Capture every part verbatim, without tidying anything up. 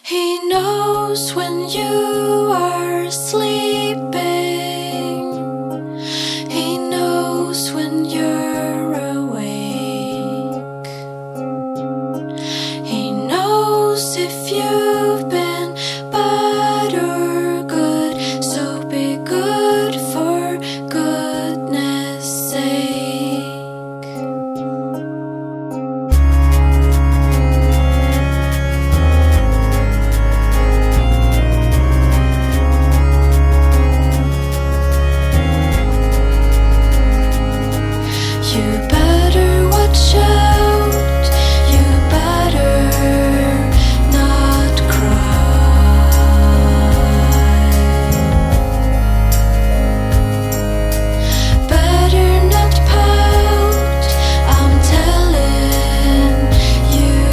He knows when you are sleeping. He knows when you're awake. He knows if you've been bad or good, so be good for goodness sake. You better watch out, you better not cry. Better not pout, I'm telling you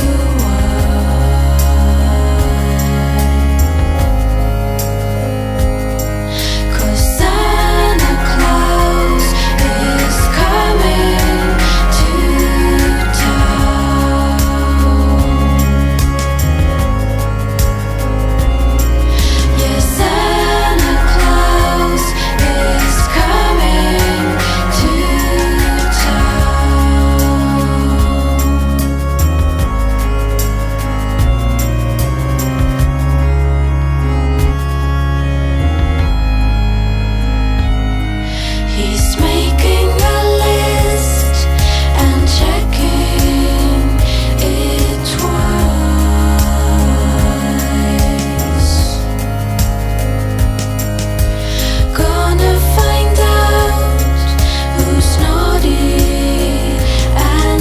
why. 'Cause Santa Claus is coming to town. Yes, Santa Claus is coming to town. He's making a list and checking it twice. Gonna find out who's naughty and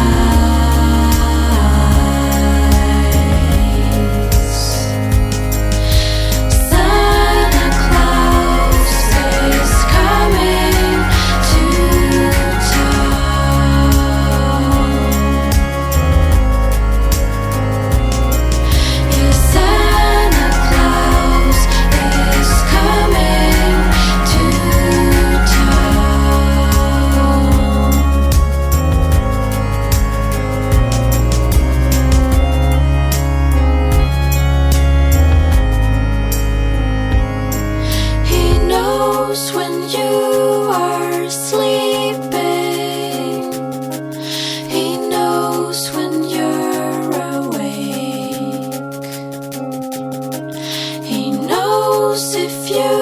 nice. Santa Claus is coming to town. Yes, Santa Claus is coming to town. He knows when you are sleeping. He knows when you're awake. He knows if you